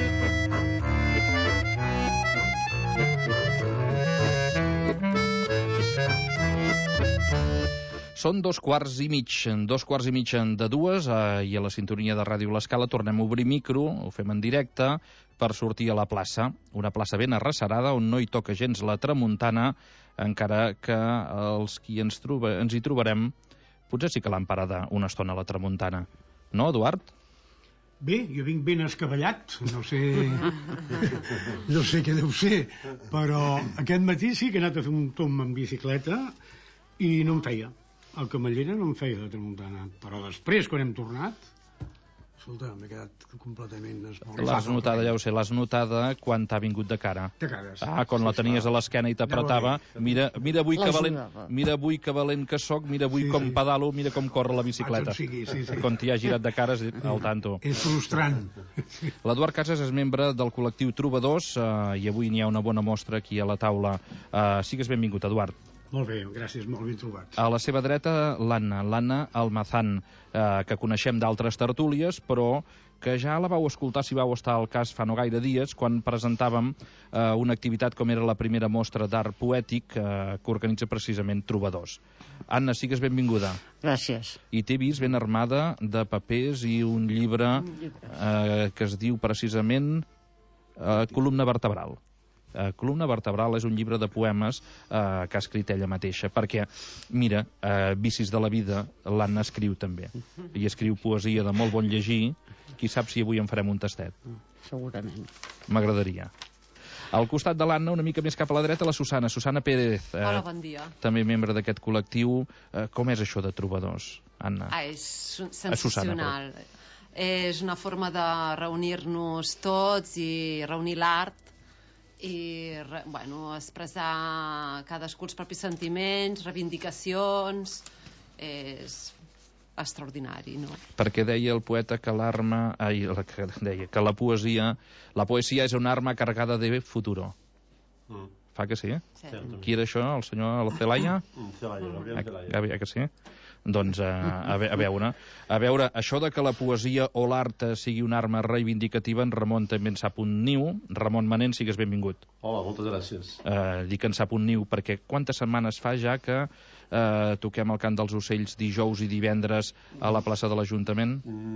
Són 2:15, 2:15 de dues, i a la sintonia de Ràdio L'Escala tornem a obrir micro, ho fem en directe, per sortir a la plaça. Una plaça ben arrecerada on no hi toca gens la tramuntana, encara que els qui ens hi trobarem potser sí que l'han parada una estona a la tramuntana. No, Eduard? Bé, jo vinc ben escavallat, no sé què deu ser, però aquest matí sí que he anat a fer un tomb en bicicleta i no em feia. El Camallera no em feia la tramuntana, però després, quan hem tornat, escolta, m'he quedat completament esborrat. L'has notada, ja ho sé, l'has notada quan t'ha vingut de cara. De cara, sí. Quan la tenies a l'esquena i t'apretava. Mira avui que valent que soc, mira avui com pedalo, mira com corre la bicicleta. Quan t'hi ha girat de cara, has dit, al tanto. És frustrant. L'Eduard Casas és membre del col·lectiu Trobadors, i avui n'hi ha una bona mostra aquí a la taula. Sigues benvingut, Eduard. Molt bé, gràcies, molt ben trobat. A la seva dreta, l'Anna Almazán, que coneixem d'altres tertúlies, però que ja la vau escoltar, si vau estar al cas fa no gaire dies, quan presentàvem una activitat com era la primera mostra d'art poètic que organitza precisament Trobadors. Anna, sigues benvinguda. Gràcies. I t'he vist ben armada de papers i un llibre que es diu precisament Columna vertebral. Columna vertebral és un llibre de poemes que ha escrit ella mateixa, perquè, mira, Vicis de la vida, l'Anna escriu també, i escriu poesia de molt bon llegir. Qui sap si avui en farem un tastet? Segurament. M'agradaria. Al costat de l'Anna, una mica més cap a la dreta, la Susana Pérez. Hola, bon dia. També membre d'aquest col·lectiu. Com és això de Trobadors, Anna? És sensacional. És una forma de reunir-nos tots i reunir l'art i expressar cadascú els propis sentiments, reivindicacions. És extraordinari, no? Perquè deia el poeta que que la poesia és una arma cargada de futuro. Fa que sí? Sí. Qui era això? El senyor Celaya? Celaya. Que sí? Doncs a veure, això de que la poesia o l'art sigui una arma reivindicativa, en Ramon també en sap un niu. Ramon Manent, sigues benvingut. Hola, moltes gràcies. Dic que en sap un niu perquè quantes setmanes fa ja que toquem el cant dels ocells dijous i divendres a la plaça de l'Ajuntament?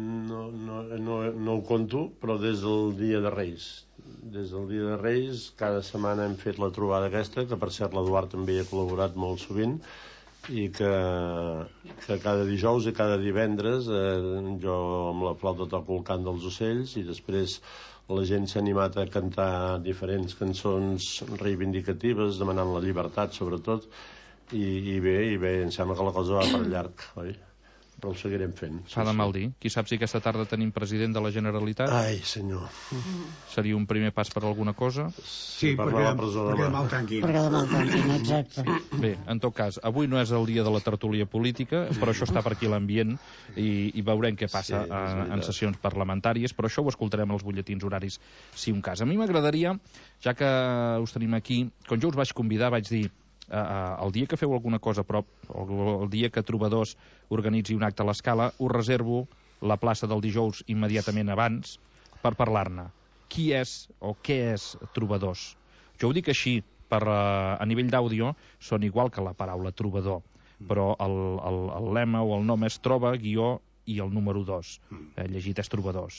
No ho conto, però des del dia de Reis. Des del dia de Reis, cada setmana hem fet la trobada aquesta, que per cert l'Eduard també hi ha col·laborat molt sovint, i que cada dijous i cada divendres jo amb la flauta toco el cant dels ocells i després la gent s'ha animat a cantar diferents cançons reivindicatives demanant la llibertat sobretot i bé, em sembla que la cosa va per llarg, oi? Però ho seguirem fent. Fa de mal dir. Qui sap si aquesta tarda tenim president de la Generalitat? Ai, senyor. Seria un primer pas per alguna cosa? Sí, perquè demà el tanquin. Exacte. Bé, en tot cas, avui no és el dia de la tertúlia política, però això està per aquí l'ambient i veurem què passa en sessions parlamentàries, però això ho escoltarem als butlletins horaris, si un cas. A mi m'agradaria, ja que us tenim aquí, quan jo us vaig convidar vaig dir el dia que feu alguna cosa a prop, el dia que Trobadors organitzi un acte a l'Escala, us reservo la plaça del dijous immediatament abans per parlar-ne. Qui és o què és Trobadors? Jo ho dic així, a nivell d'àudio són igual que la paraula trobador, però el lema o el nom és troba, guió i el número 2, llegit és Trobadors.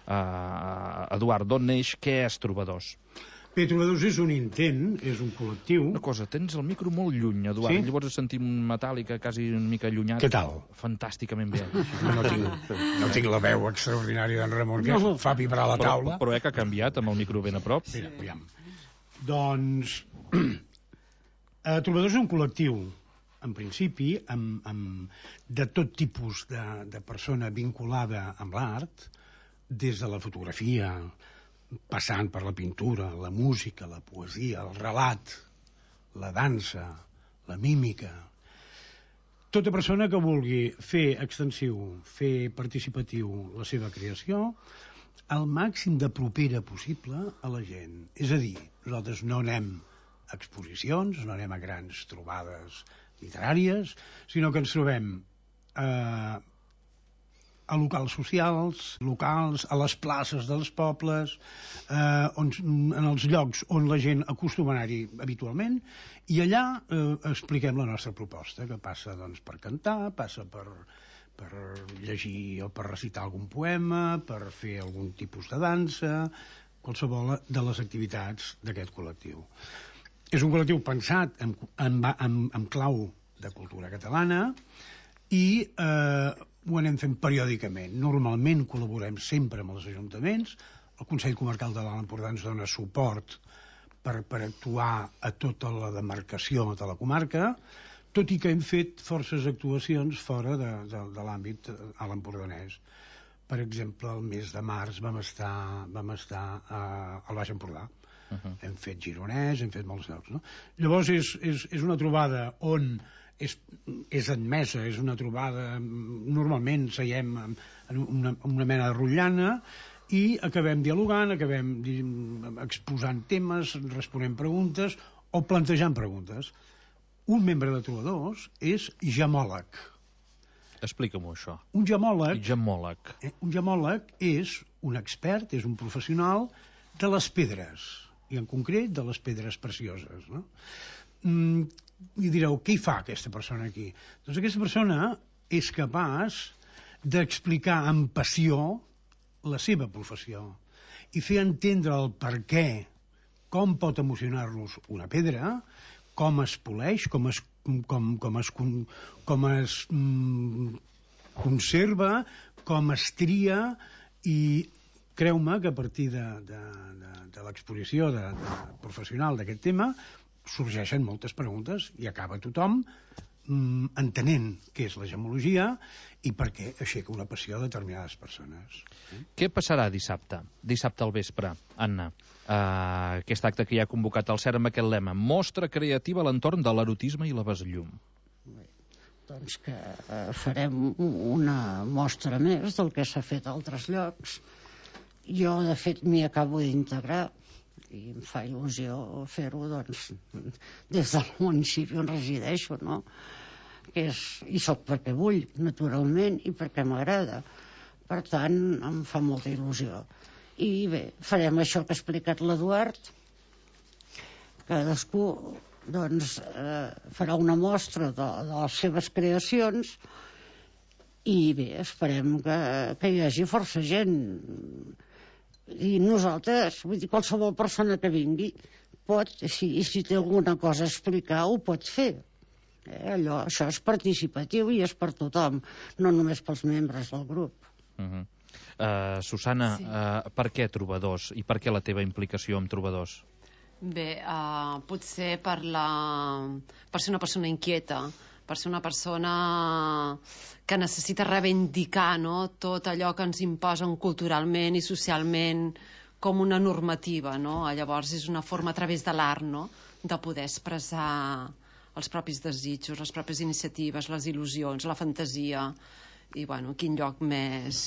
Eduard, d'on neix? Què és Trobadors? Bé, Trobadors és un intent, és un col·lectiu. Una cosa, tens el micro molt lluny, Eduard. Sí? Llavors sentim metàl·lica, quasi una mica allunyat. Què tal? Fantàsticament bé. No tinc la veu extraordinària d'en Ramon, que fa vibrar la taula. Però que ha canviat amb el micro ben a prop. Mira, aviam. Doncs, Trobadors és un col·lectiu, en principi, de tot tipus de persona vinculada amb l'art, des de la fotografia, passant per la pintura, la música, la poesia, el relat, la dansa, la mímica. Tota persona que vulgui fer extensiu, fer participatiu la seva creació, al màxim de propera possible a la gent. És a dir, nosaltres no anem a exposicions, no anem a grans trobades literàries, sinó que ens trobem a locals socials, locals, a les places dels pobles, en els llocs on la gent acostuma a anar-hi habitualment, i allà expliquem la nostra proposta, que passa doncs, per cantar, passa per llegir o per recitar algun poema, per fer algun tipus de dansa, qualsevol de les activitats d'aquest col·lectiu. És un col·lectiu pensat en clau de cultura catalana i ho anem fent periòdicament. Normalment col·laborem sempre amb els ajuntaments. El Consell Comarcal de l'Alt Empordà ens dona suport per actuar a tota la demarcació de la comarca, tot i que hem fet forces actuacions fora de l'àmbit alt empordanès. Per exemple, el mes de març vam estar al Baix Empordà. Hem fet Gironès, hem fet molts llocs. No? Llavors és una trobada on és admesa, és una trobada, normalment seiem en una mena de rotllana i acabem dialogant, acabem exposant temes, responent preguntes o plantejant preguntes. Un membre de Trobadors és gemòleg. Explica-m'ho, això. Un gemòleg és un expert, és un professional de les pedres, i en concret de les pedres precioses, no? I direu, què hi fa aquesta persona aquí? Doncs aquesta persona és capaç d'explicar amb passió la seva professió i fer entendre el per què, com pot emocionar-nos una pedra, com es poleix, com es conserva, com es tria, i creu-me que a partir de l'exposició professional d'aquest tema sorgeixen moltes preguntes i acaba tothom entenent què és la gemologia i per què aixeca una passió a determinades persones. Què passarà dissabte? Dissabte al vespre, Anna. Aquest acte que hi ha convocat al CERM amb aquest lema: mostra creativa a l'entorn de l'erotisme i la besllum. Doncs que farem una mostra més del que s'ha fet a altres llocs. Jo, de fet, m'hi acabo d'integrar i em fa il·lusió fer-ho, doncs, des del municipi on resideixo, no? I soc perquè vull, naturalment, i perquè m'agrada. Per tant, em fa molta il·lusió. I bé, farem això que ha explicat l'Eduard. Cadascú, doncs, farà una mostra de les seves creacions i bé, esperem que hi hagi força gent. I nosaltres, vull dir, qualsevol persona que vingui pot, si té alguna cosa a explicar, ho pot fer. Això és participatiu i és per tothom, no només pels membres del grup. Susana, per què Trobadors i per què la teva implicació amb Trobadors? Bé, potser per ser una persona inquieta, per ser una persona que necessita reivindicar, no?, tot allò que ens imposen culturalment i socialment com una normativa, no? Llavors és una forma a través de l'art, no?, de poder expressar els propis desitjos, les pròpies iniciatives, les il·lusions, la fantasia. I, bueno, quin lloc més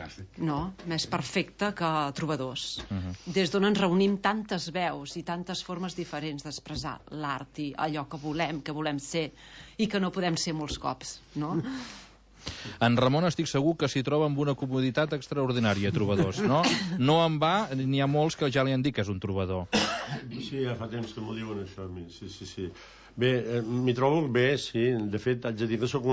perfecte que Trobadors. Des d'on ens reunim tantes veus i tantes formes diferents d'expressar l'art i allò que volem ser i que no podem ser molts cops, no? En Ramon estic segur que s'hi troba amb una comoditat extraordinària, Trobadors, no? No en va, n'hi ha molts que ja li han dit que és un trobador. Sí, ja fa temps que m'ho diuen això a mi, sí. Bé, m'hi trobo bé, sí. De fet, haig de dir que soc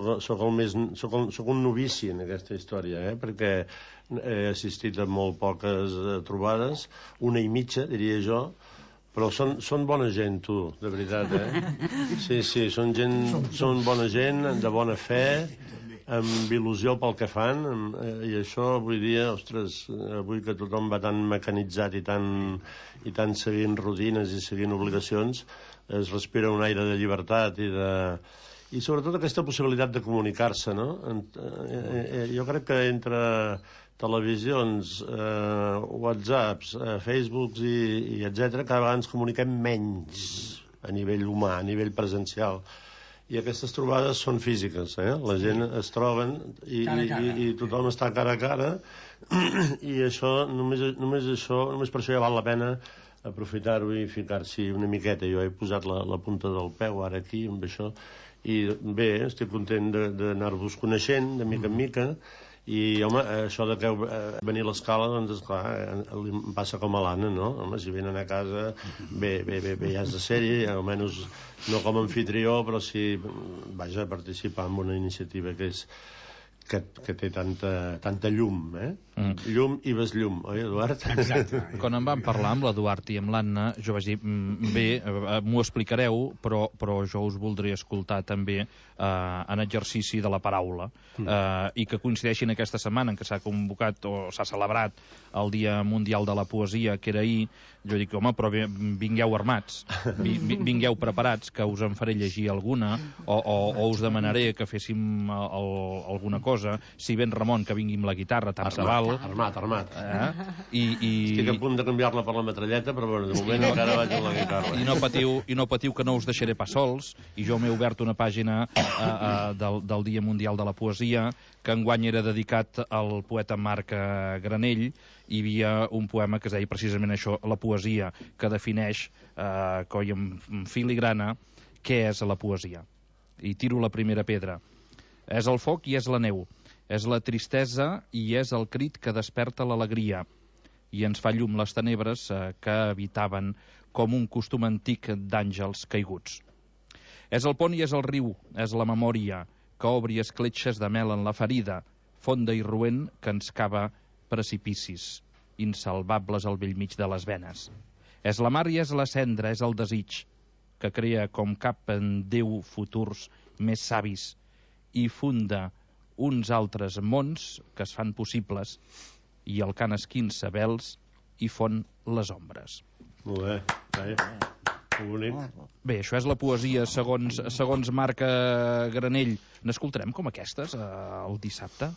un novici en aquesta història, perquè he assistit a molt poques trobades, una i mitja, diria jo, però són bona gent, tu, de veritat, Sí, són bona gent, de bona fe, amb il·lusió pel que fan, i això avui dia, ostres, avui que tothom va tan mecanitzat i tan seguint rutines i seguint obligacions, es respira un aire de llibertat i sobretot aquesta possibilitat de comunicar-se, no? Jo crec que entre televisions, whatsapps, facebooks i etcètera, cada vegada ens comuniquem menys a nivell humà, a nivell presencial. I aquestes trobades són físiques, la gent es troben i tothom està cara a cara i això, només per això ja val la pena aprofitar-ho i ficar-s'hi una miqueta. Jo he posat la punta del peu ara aquí amb això i bé, estic content d'anar-vos coneixent de mica en mica I, home, això de que venir a l'escala, doncs, esclar, em passa com a l'Anna, no? Home, si venen a casa, bé, ja és de sèrie, almenys no com a anfitrió, però sí, vaja, participar en una iniciativa que té tanta llum, Llum i besllum, oi, Eduard? Exacte. Quan en vam parlar amb l'Eduard i amb l'Anna, jo vaig dir, bé, m'ho explicareu, però jo us voldria escoltar també en exercici de la paraula, i que coincideixin aquesta setmana en què s'ha convocat o s'ha celebrat el Dia Mundial de la Poesia, que era ahir. Jo dic, home, però vingueu armats, vingueu preparats, que us en faré llegir alguna, o us demanaré que féssim alguna cosa. Si ven Ramon, que vingui amb la guitarra, tant se val. Armat. Estic a punt de canviar-la per la metralleta, però bueno, de moment encara vaig amb la guitarra. I no patiu que no us deixaré pas sols, i jo m'he obert una pàgina del Dia Mundial de la Poesia, que enguany era dedicat al poeta Marc Granell. Hi havia un poema que es deia precisament això, la poesia, que defineix, coi en filigrana, què és la poesia. I tiro la primera pedra. És el foc i és la neu, és la tristesa i és el crit que desperta l'alegria, i ens fa llum les tenebres que habitaven com un costum antic d'àngels caiguts. És el pont i és el riu, és la memòria, que obri escletxes de mel en la ferida, fonda i roent que ens cava precipicis, insalvables al bell mig de les venes. És la mar i és la cendra, és el desig, que crea com cap en Déu futurs més savis, i funda uns altres mons que es fan possibles, i el cant esquinça vels i fon les ombres. Molt bé, bonic. Bé, això és la poesia segons Marc Granell. N'escoltarem com aquestes el dissabte?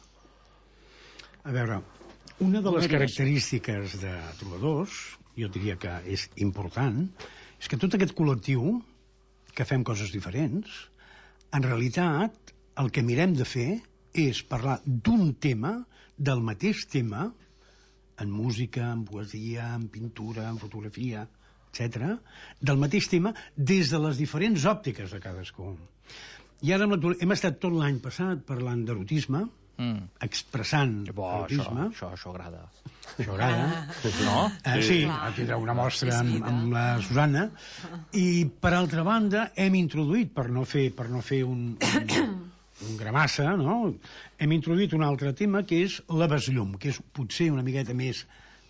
A veure, una de les característiques de trobadors, jo diria que és important, és que tot aquest col·lectiu, que fem coses diferents, en realitat el que mirem de fer és parlar d'un tema, del mateix tema, en música, en poesia, en pintura, en fotografia, etc., del mateix tema des de les diferents òptiques de cadascú. I ara hem estat tot l'any passat parlant d'erotisme, expressant erotisme. Això agrada. Això agrada. No? Sí, tindrà una mostra amb la Susana. I, per altra banda, hem introduït, per no fer un gramassa, no? Hem introduït un altre tema, que és la besllum, que és potser una miqueta més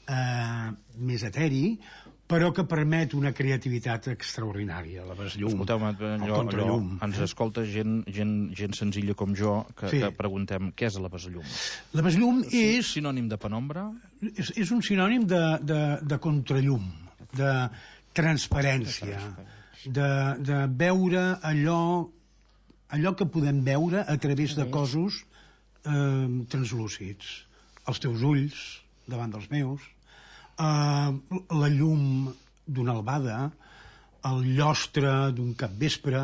eteri, però que permet una creativitat extraordinària, la besllum. Escolteu, ens escolta gent senzilla com jo, que preguntem, què és la besllum? La besllum és... sinònim de penombra? És un sinònim de contrallum, de transparència, de veure allò que podem veure a través de cossos translúcids. Els teus ulls davant dels meus, la llum d'una albada, el llostre d'un capvespre,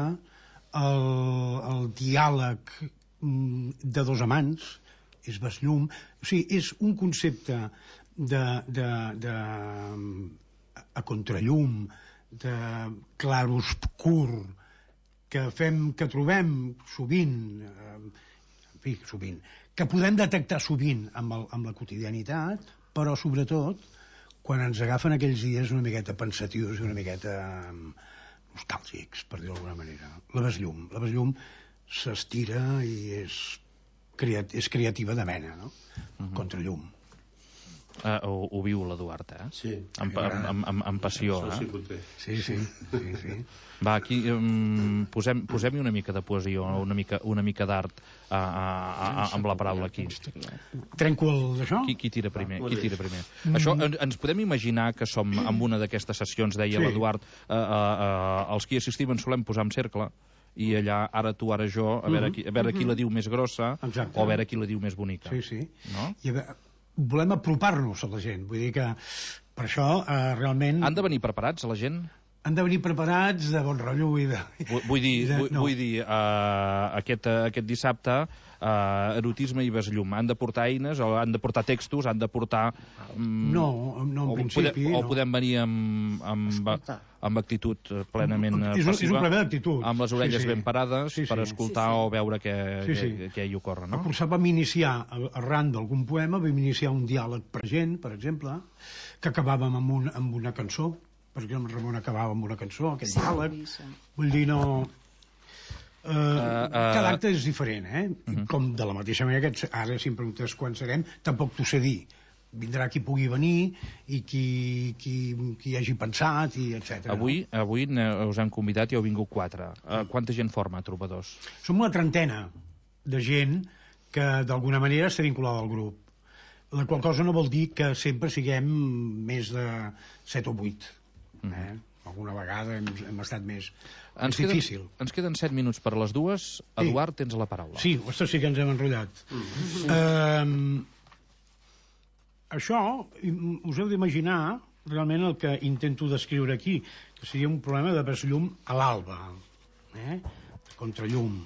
el diàleg de dos amants, és besllum. O sigui, és un concepte a contrallum, de clarobscur, que trobem sovint, que podem detectar sovint amb la quotidianitat, però sobretot quan ens agafen aquells dies una miqueta pensatius i una miqueta nostàlgics, per dir-ho d'alguna manera. La besllum s'estira i és creativa de mena, no? Contrallum. Ho viu l'Eduard, Sí. Amb passió, Això sí que ho té. Sí. Va, aquí posem-hi una mica de poesia, una mica d'art amb la paraula aquí. Trenco d'això? Qui tira primer? Això, ens podem imaginar que som en una d'aquestes sessions, deia l'Eduard, els que hi assistim ens solem posar en cercle, i allà, ara tu, ara jo, a veure qui la diu més grossa, o a veure qui la diu més bonica. Sí. No? I a veure, volem apropar-nos a la gent, vull dir que per això realment... Han de venir preparats, la gent? Han de venir preparats de bon rotllo i de... Vull dir, aquest dissabte, erotisme i besllum. Han de portar eines, o han de portar textos, han de portar... No, en principi... O podem venir amb amb actitud plenament és passiva. És un problema d'actitud. Amb les orelles ben parades per escoltar o veure què hi ocorre, no? Cursar vam iniciar, arran d'algun poema, vam iniciar un diàleg present, per exemple, que acabàvem amb una cançó. Per exemple, Ramon acabava amb una cançó, aquell diàleg. Vull dir, no... cada acte és diferent, Com de la mateixa manera que ara, si em preguntes quan serem, tampoc t'ho sé dir. Vindrà qui pugui venir i qui hagi pensat, i etc. Avui us hem convidat i heu vingut 4. Quanta gent forma Trobadors? Som una trentena de gent que d'alguna manera està vinculada al grup. La qual cosa no vol dir que sempre siguem més de 7 o 8. Alguna vegada hem estat més... És difícil. Ens queden 7 minuts per les 2. Eduard, tens la paraula. Sí, ostres, sí que ens hem enrotllat. Això, us heu d'imaginar realment el que intento descriure aquí, que seria un problema de llum a l'alba, contrallum.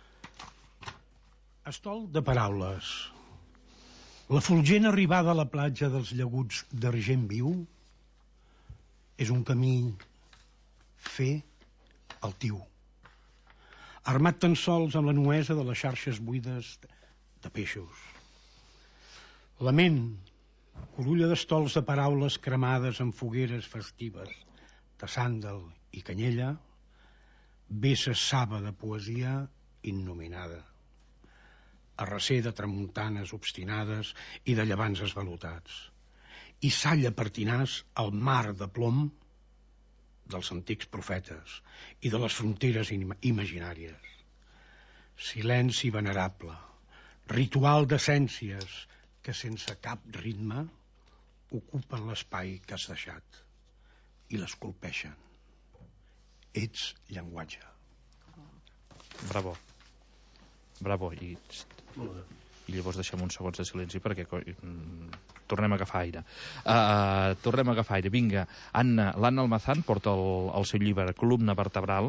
Estol de paraules. La fulgent arribada a la platja dels llaguts d'argent viu és un camí fer altiu, armat tan sols amb la nuesa de les xarxes buides de peixos. La ment, corulla d'estols de paraules cremades en fogueres festives de sàndal i canyella, vessa saba de poesia innominada, arrecer de tramuntanes obstinades i de llevants esvalotats, i salla pertinaç al mar de plom dels antics profetes i de les fronteres imaginàries. Silenci venerable, ritual d'essències que sense cap ritme ocupen l'espai que has deixat i l'esculpeixen. Ets llenguatge. Bravo. I llavors deixem uns segons de silenci perquè tornem a agafar aire. Vinga, l'Anna Almazán porta el seu llibre Columna vertebral.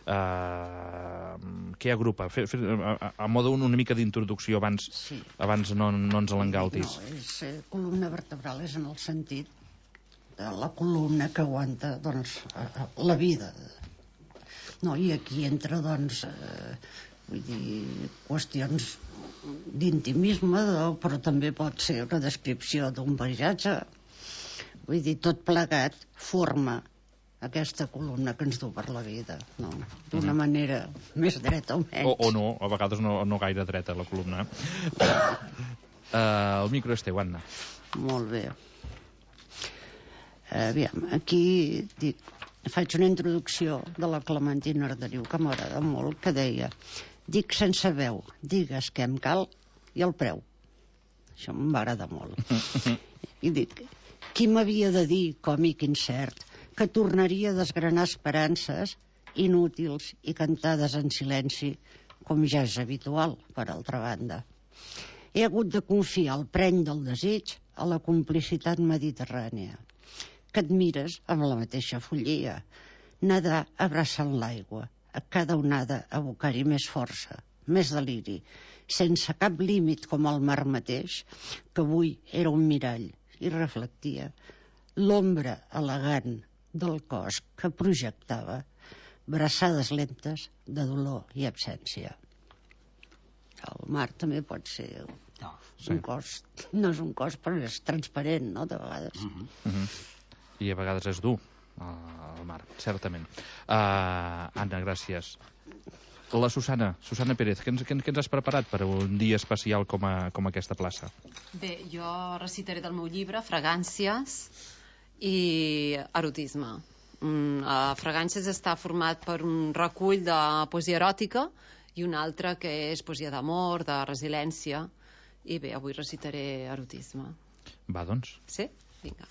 Què agrupa? A modo una mica d'introducció abans no ens l'engaltis. Columna vertebral és en el sentit de la columna que aguanta la vida. I aquí entra vull dir, qüestions d'intimisme, però també pot ser una descripció d'un paisatge. Vull dir, tot plegat forma aquesta columna que ens du per la vida, d'una manera més dreta o menys. O no, a vegades no gaire dreta la columna. El micro és teu, Anna. Molt bé. Aviam, aquí faig una introducció de la Clementina Arderiu que m'agrada molt, que deia: dic sense veu, digues què em cal i el preu. Això m'agrada molt. I dic, qui m'havia de dir, còmic incert, que tornaria a desgranar esperances inútils i cantades en silenci, com ja és habitual, per altra banda. He hagut de confiar el preny del desig a la complicitat mediterrània, que et mires amb la mateixa follia, nedar abraçant l'aigua, a cada onada abocar-hi més força, més deliri, sense cap límit com el mar mateix, que avui era un mirall i reflectia l'ombra elegant del cos que projectava braçades lentes de dolor i absència. El mar també pot ser un cos, no és un cos, però és transparent, de vegades. I a vegades és dur al mar, certament. Anna, gràcies. La Susana Pérez, què ens has preparat per un dia especial com aquesta plaça? Bé, jo recitaré del meu llibre Fragàncies i Erotisme. Fragàncies està format per un recull de poesia eròtica i un altre que és poesia d'amor, de resiliència, i bé, avui recitaré Erotisme. Va, doncs. Sí? Vinga.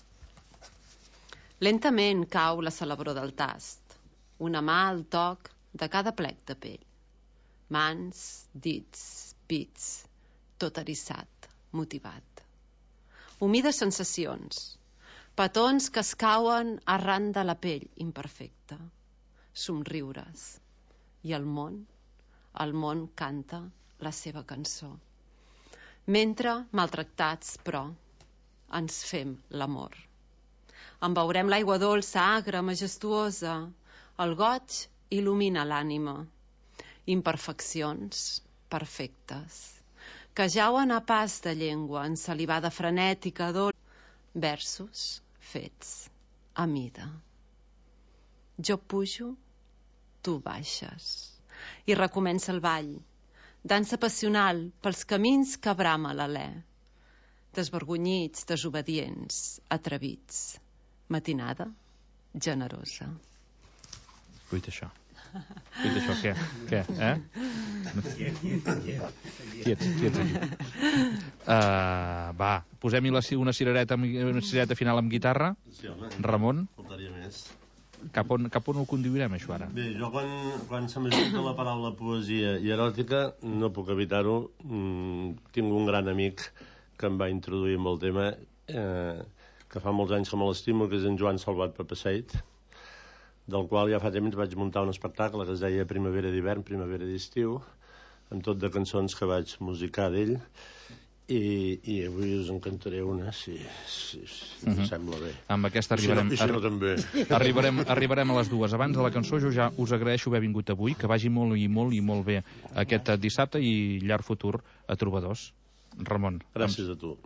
Lentament cau la celebró del tast, una mà al toc de cada plec de pell. Mans, dits, pits, tot eriçat, motivat. Humides sensacions, petons que es cauen arran de la pell imperfecta, somriures. I el món canta la seva cançó. Mentre, maltractats, però, ens fem l'amor. En veurem l'aigua dolça, agra, majestuosa. El goig il·lumina l'ànima. Imperfeccions perfectes, que jauen a pas de llengua, ensalivada frenètica, dolça. Versos fets a mida. Jo pujo, tu baixes. I recomença el ball. Dansa passional pels camins que brama l'alè. Desvergonyits, desobedients, atrevits. Matinada generosa. Fruit això, què? Quiets aquí. Va, posem-hi una cirereta final amb guitarra. Sí, home. Ramon, Faltaria més. cap on ho conduirem, això, ara? Bé, jo quan se m'ajunta la paraula poesia i eròtica no puc evitar-ho. Tinc un gran amic que em va introduir en el tema, que fa molts anys que me l'estimo, que és en Joan Salvat Papaseit, del qual ja fa temps vaig muntar un espectacle que es deia Primavera d'hivern, Primavera d'estiu, amb tot de cançons que vaig musicar d'ell, i avui us en cantaré una, si us sembla bé. Amb aquesta arribarem a les 2. Abans de la cançó, jo ja us agraeixo haver vingut avui, que vagi molt bé aquest dissabte i llarg futur a Trobadors. Ramon. Gràcies a tu.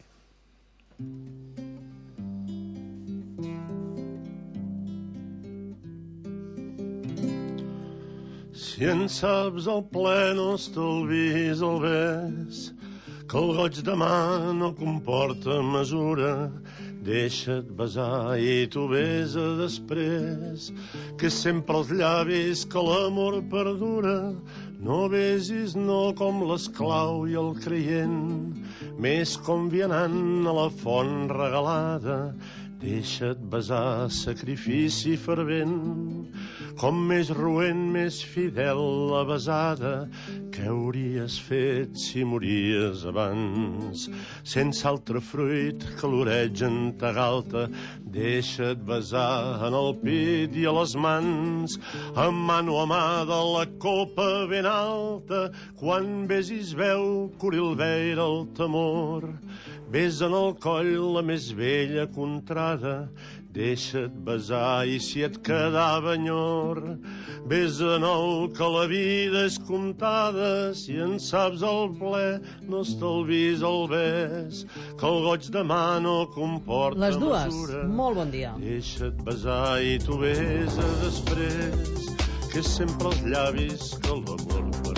Si en saps el ple no estalvis el bes, que el goig de mà no comporta mesura. Deixa't besar i tu besa després, que sempre els llavis que l'amor perdura. No besis no com l'esclau i el creient, més com vianant a la font regalada. Deixa't besar, sacrifici fervent, com més roent, més fidel la besada. Què hauries fet si mories abans? Sense altre fruit que l'oreig en ta galta. Deixa't besar en el pit i a les mans, amb mano a mà de la copa ben alta. Quan besis veu corilveira el temor, besa en el coll la més vella contrada. Deixa't besar i si et quedava enyor, besa nou que la vida és comptada. Si en saps el ple no estalvis el bes, que el goig de mà no comporta les dues, mesura. molt bon dia. Deixa't besar i tu besa després, que és sempre els llavis que l'amor